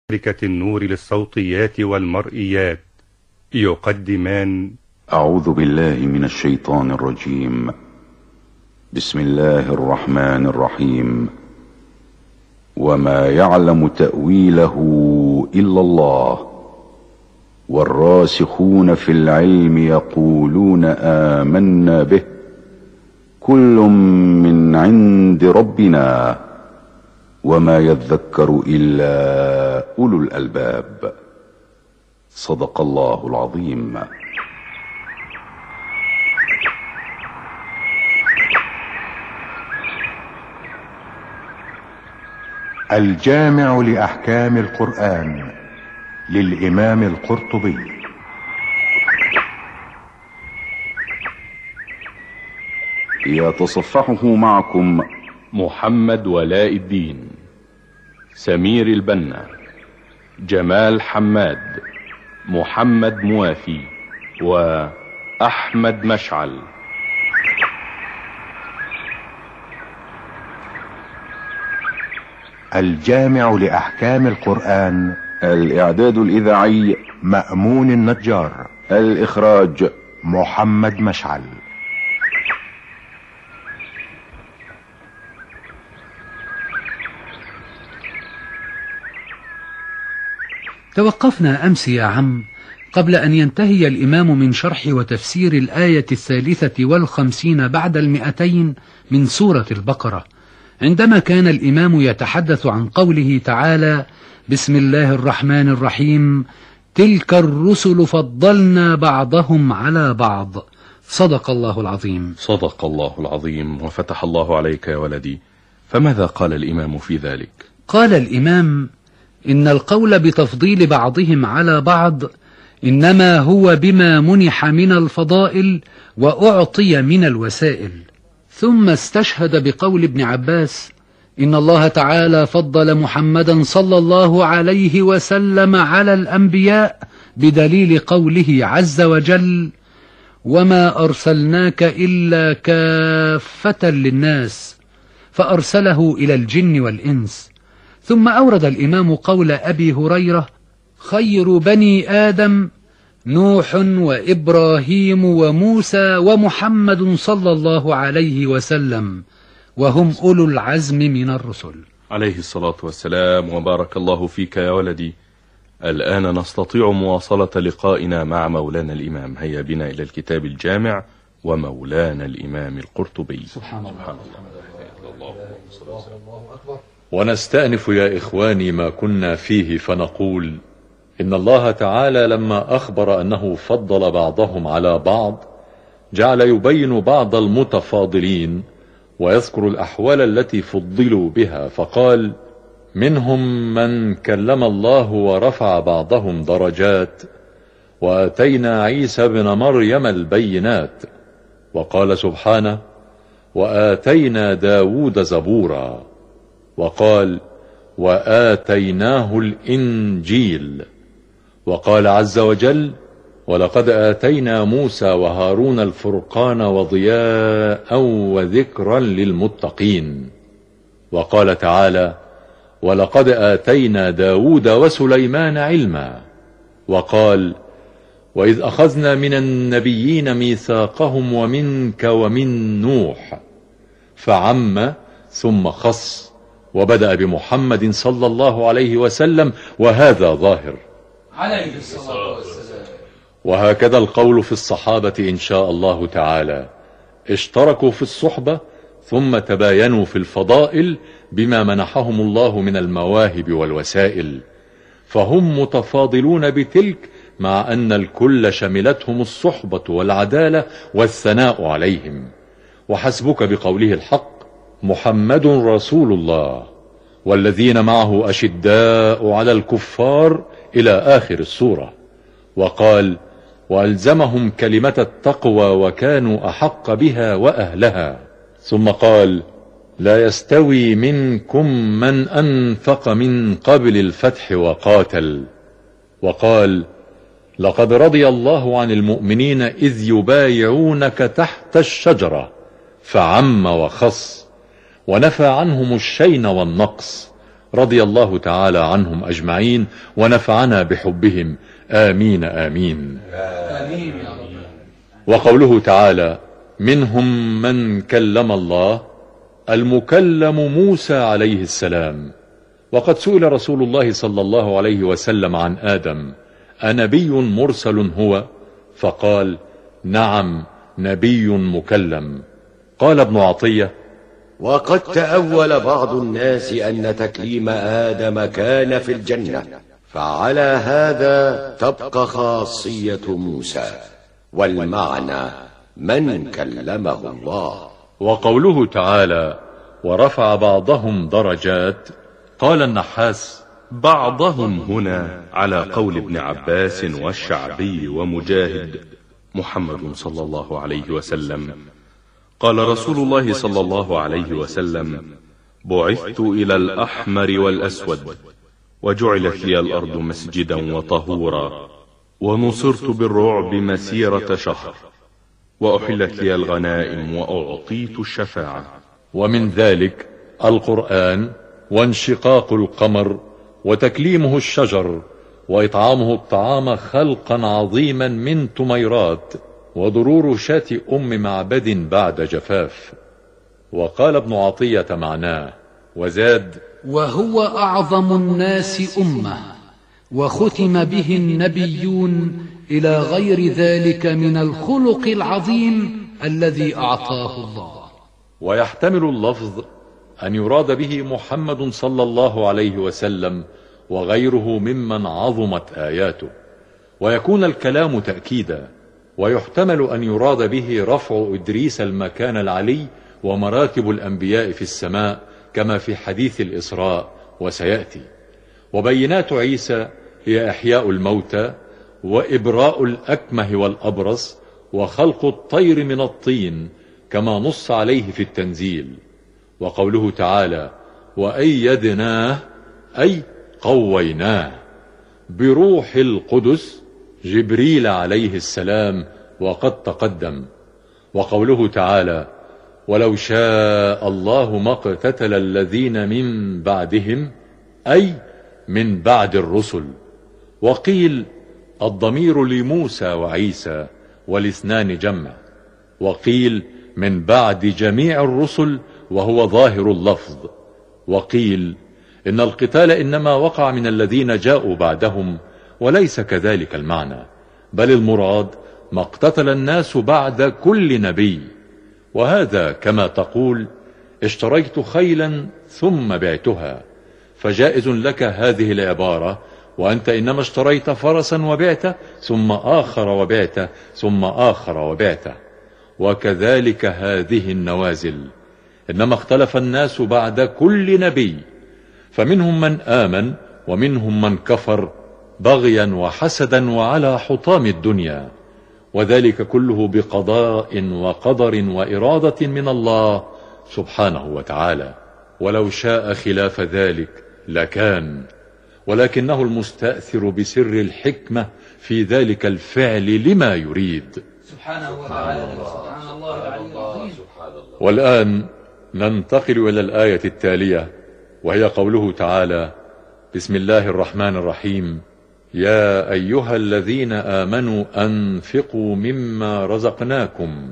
شركة النور للصوتيات والمرئيات يقدمان. أعوذ بالله من الشيطان الرجيم. بسم الله الرحمن الرحيم. وما يعلم تأويله إلا الله والراسخون في العلم يقولون آمنا به كل من عند ربنا وما يذكر إلا أولو الألباب. صدق الله العظيم. الجامع لأحكام القرآن للإمام القرطبي. يتصفحه معكم محمد ولاء الدين، سمير البنا، جمال حماد، محمد موافي، وأحمد مشعل. الجامع لأحكام القرآن. الإعداد الإذاعي مأمون النجار. الإخراج محمد مشعل. توقفنا أمس يا عم قبل أن ينتهي الإمام من شرح وتفسير الآية 53 بعد 200 من سورة البقرة، عندما كان الإمام يتحدث عن قوله تعالى: بسم الله الرحمن الرحيم، تلك الرسل فضلنا بعضهم على بعض. صدق الله العظيم. صدق الله العظيم وفتح الله عليك يا ولدي. فماذا قال الإمام في ذلك؟ قال الإمام: إن القول بتفضيل بعضهم على بعض إنما هو بما منح من الفضائل وأعطي من الوسائل. ثم استشهد بقول ابن عباس: إن الله تعالى فضل محمدا صلى الله عليه وسلم على الأنبياء بدليل قوله عز وجل: وما أرسلناك إلا كافة للناس، فأرسله إلى الجن والإنس. ثم أورد الإمام قول أبي هريرة: خير بني آدم نوح وإبراهيم وموسى ومحمد صلى الله عليه وسلم، وهم أولو العزم من الرسل. عليه الصلاة والسلام. وبارك الله فيك يا ولدي. الآن نستطيع مواصلة لقائنا مع مولانا الإمام. هيا بنا إلى الكتاب الجامع ومولانا الإمام القرطبي. سبحان الله. ونستأنف يا إخواني ما كنا فيه فنقول: إن الله تعالى لما أخبر أنه فضل بعضهم على بعض جعل يبين بعض المتفاضلين ويذكر الأحوال التي فضلوا بها، فقال: منهم من كلم الله ورفع بعضهم درجات، وآتينا عيسى بن مريم البينات. وقال سبحانه: وآتينا داود زبورا. وقال: وآتيناه الإنجيل. وقال عز وجل: ولقد آتينا موسى وهارون الفرقان وضياء وذكرا للمتقين. وقال تعالى: ولقد آتينا داود وسليمان علما. وقال: وإذ أخذنا من النبيين ميثاقهم ومنك ومن نوح. فعم ثم خص، وبدأ بمحمد صلى الله عليه وسلم، وهذا ظاهر عليه الصلاة والسلام. وهكذا القول في الصحابة إن شاء الله تعالى، اشتركوا في الصحبة ثم تباينوا في الفضائل بما منحهم الله من المواهب والوسائل، فهم متفاضلون بتلك، مع أن الكل شملتهم الصحبة والعدالة والثناء عليهم. وحسبك بقوله الحق: محمد رسول الله والذين معه أشداء على الكفار إلى آخر السورة. وقال: وألزمهم كلمة التقوى وكانوا أحق بها وأهلها. ثم قال: لا يستوي منكم من أنفق من قبل الفتح وقاتل. وقال: لقد رضي الله عن المؤمنين إذ يبايعونك تحت الشجرة. فعم وخص، ونفى عنهم الشين والنقص، رضي الله تعالى عنهم أجمعين ونفعنا بحبهم، آمين آمين. آمين يا رب. وقوله تعالى: منهم من كلم الله، المكلم موسى عليه السلام. وقد سئل رسول الله صلى الله عليه وسلم عن آدم: أنبي مرسل هو؟ فقال: نعم، نبي مكلم. قال ابن عطية: وقد تأول بعض الناس أن تكليم آدم كان في الجنة، فعلى هذا تبقى خاصية موسى، والمعنى من كلمه الله. وقوله تعالى: ورفع بعضهم درجات، قال النحاس: بعضهم هنا على قول ابن عباس والشعبي ومجاهد محمد صلى الله عليه وسلم. قال رسول الله صلى الله عليه وسلم: بعثت إلى الأحمر والأسود، وجعلت لي الأرض مسجدا وطهورا، ونصرت بالرعب مسيرة شهر، وأحلت لي الغنائم، وأعطيت الشفاعة. ومن ذلك القرآن، وانشقاق القمر، وتكليمه الشجر، وإطعامه الطعام خلقا عظيما من تميرات، وضرور شاة أم معبد بعد جفاف. وقال ابن عطية معناه وزاد: وهو أعظم الناس أمة، وختم به النبيون إلى غير ذلك من الخلق العظيم الذي أعطاه الله. ويحتمل اللفظ أن يراد به محمد صلى الله عليه وسلم وغيره ممن عظمت آياته، ويكون الكلام تأكيدا. ويحتمل أن يراد به رفع إدريس المكان العلي ومراتب الأنبياء في السماء كما في حديث الإسراء وسيأتي. وبينات عيسى هي إحياء الموتى، وإبراء الأكمه والأبرص، وخلق الطير من الطين كما نص عليه في التنزيل. وقوله تعالى: وأيدناه، أي قويناه بروح القدس، جبريل عليه السلام، وقد تقدم. وقوله تعالى: ولو شاء الله ما اقتتل الذين من بعدهم، أي من بعد الرسل. وقيل الضمير لموسى وعيسى، والاثنان جمع. وقيل من بعد جميع الرسل، وهو ظاهر اللفظ. وقيل إن القتال إنما وقع من الذين جاءوا بعدهم، وليس كذلك المعنى، بل المراد ما اقتتل الناس بعد كل نبي. وهذا كما تقول: اشتريت خيلا ثم بعتها، فجائز لك هذه العبارة، وأنت إنما اشتريت فرسا وبعته، ثم آخر وبعته، ثم آخر وبعته. وكذلك هذه النوازل، إنما اختلف الناس بعد كل نبي، فمنهم من آمن ومنهم من كفر، بغيا وحسدا وعلى حطام الدنيا، وذلك كله بقضاء وقدر وإرادة من الله سبحانه وتعالى. ولو شاء خلاف ذلك لكان، ولكنه المستأثر بسر الحكمة في ذلك الفعل لما يريد سبحانه وتعالى. سبحان الله العلي العظيم. والآن ننتقل إلى الآية التالية، وهي قوله تعالى: بسم الله الرحمن الرحيم. يا أيها الذين آمنوا أنفقوا مما رزقناكم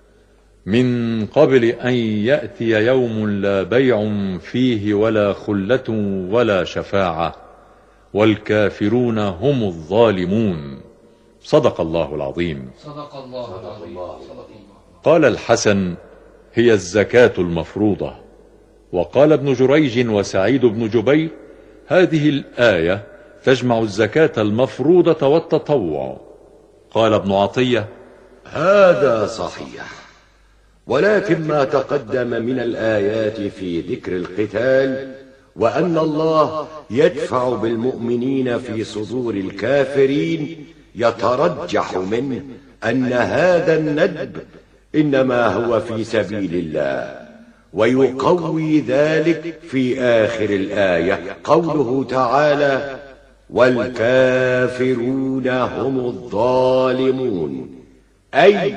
من قبل أن يأتي يوم لا بيع فيه ولا خلة ولا شفاعة والكافرون هم الظالمون. صدق الله العظيم. صدق الله العظيم. قال الحسن: هي الزكاة المفروضة. وقال ابن جريج وسعيد بن جبير: هذه الآية تجمع الزكاة المفروضة والتطوع. قال ابن عطية: هذا صحيح، ولكن ما تقدم من الآيات في ذكر القتال، وأن الله يدفع بالمؤمنين في صدور الكافرين، يترجح منه أن هذا الندب إنما هو في سبيل الله، ويقوي ذلك في آخر الآية قوله تعالى: والكافرون هم الظالمون، أي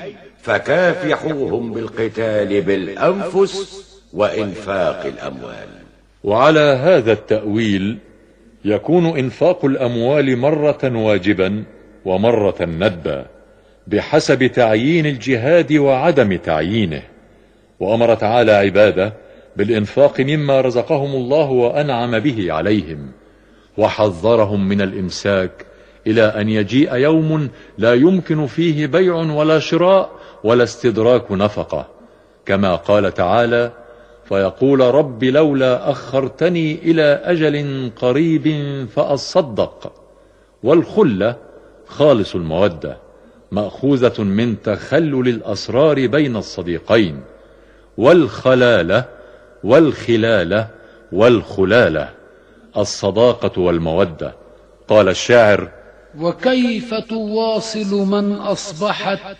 فكافحوهم بالقتال بالأنفس وإنفاق الأموال. وعلى هذا التأويل يكون إنفاق الأموال مرة واجبا ومرة ندبا بحسب تعيين الجهاد وعدم تعيينه. وأمر تعالى عباده بالإنفاق مما رزقهم الله وأنعم به عليهم، وحذرهم من الإمساك إلى أن يجيء يوم لا يمكن فيه بيع ولا شراء ولا استدراك نفقة، كما قال تعالى: فيقول رب لولا أخرتني إلى أجل قريب فأصدق. والخلة خالص المودة، مأخوذة من تخلل الأسرار بين الصديقين. والخلالة والخلالة والخلالة الصداقة والمودة. قال الشاعر: وكيف تواصل من أصبحت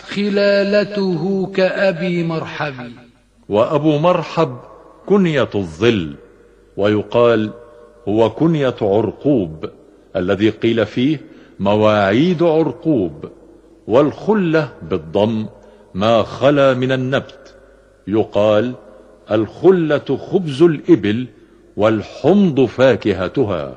خلالته كأبي مرحب. وأبو مرحب كنية الظل، ويقال هو كنية عرقوب الذي قيل فيه مواعيد عرقوب. والخلة بالضم ما خلا من النبت، يقال الخلة خبز الإبل والحمض فاكهتها.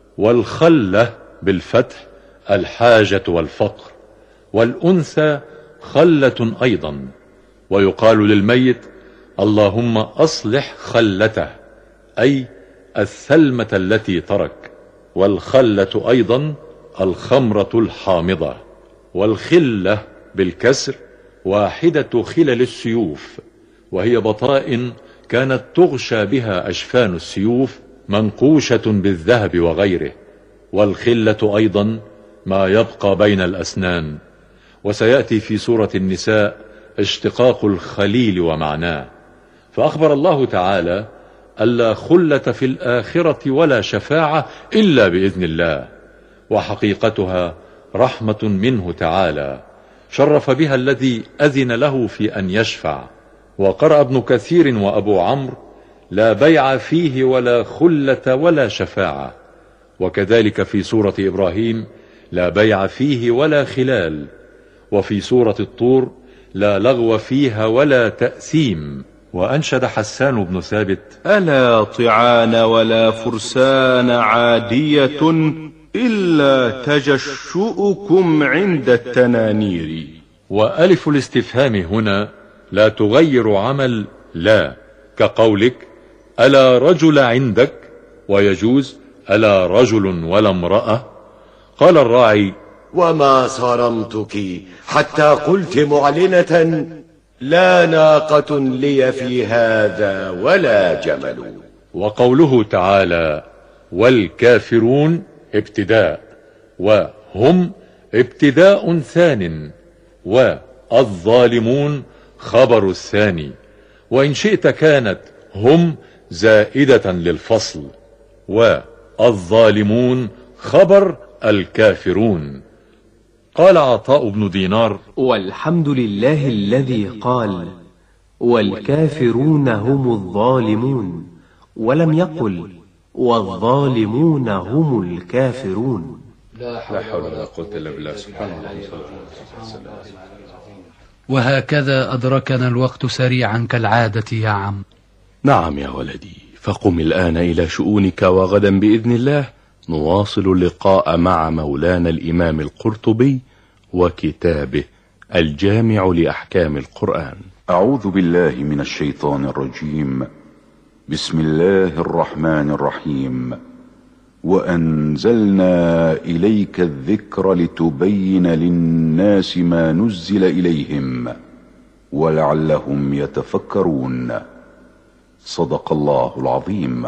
والخلة بالفتح الحاجة والفقر. والأنثى خلة أيضا. ويقال للميت: اللهم أصلح خلته، أي الثلمة التي ترك. والخلة أيضا الخمرة الحامضة. والخلة بالكسر واحدة خلل السيوف، وهي بطائن كانت تغشى بها أجفان السيوف منقوشة بالذهب وغيره. والخلة أيضا ما يبقى بين الأسنان. وسيأتي في سورة النساء اشتقاق الخليل ومعناه. فأخبر الله تعالى ألا خلة في الآخرة ولا شفاعة إلا بإذن الله، وحقيقتها رحمة منه تعالى شرف بها الذي أذن له في أن يشفع. وقرأ ابن كثير وأبو عمرو: لا بيع فيه ولا خلة ولا شفاعة. وكذلك في سورة إبراهيم: لا بيع فيه ولا خلال. وفي سورة الطور: لا لغو فيها ولا تأثيم. وأنشد حسان بن ثابت: ألا طعان ولا فرسان عادية إلا تجشؤكم عند التنانير. وألف الاستفهام هنا لا تغير عمل لا، كقولك: ألا رجل عندك، ويجوز: ألا رجل ولا امرأة. قال الراعي: وما صرمتك حتى قلت معلنة: لا ناقة لي في هذا ولا جمل. وقوله تعالى: والكافرون ابتداء، وهم ابتداء ثان، والظالمون خبر الثاني. وإن شئت كانت هم زائدة للفصل، والظالمون خبر الكافرون. قال عطاء بن دينار: والحمد لله الذي قال: والكافرون هم الظالمون، ولم يقل: والظالمون هم الكافرون. لا حول ولا قوة إلا بالله. سبحان الله. وهكذا أدركنا الوقت سريعا كالعادة يا عم. نعم يا ولدي، فقم الآن إلى شؤونك، وغدا بإذن الله نواصل اللقاء مع مولانا الإمام القرطبي وكتابه الجامع لأحكام القرآن. أعوذ بالله من الشيطان الرجيم. بسم الله الرحمن الرحيم. وأنزلنا إليك الذكر لتبين للناس ما نزل إليهم ولعلهم يتفكرون. صدق الله العظيم.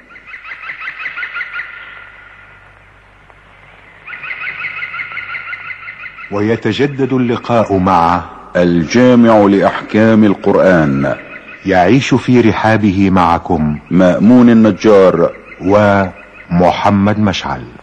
ويتجدد اللقاء مع الجامع لأحكام القرآن. يعيش في رحابه معكم مأمون النجار ومحمد مشعل.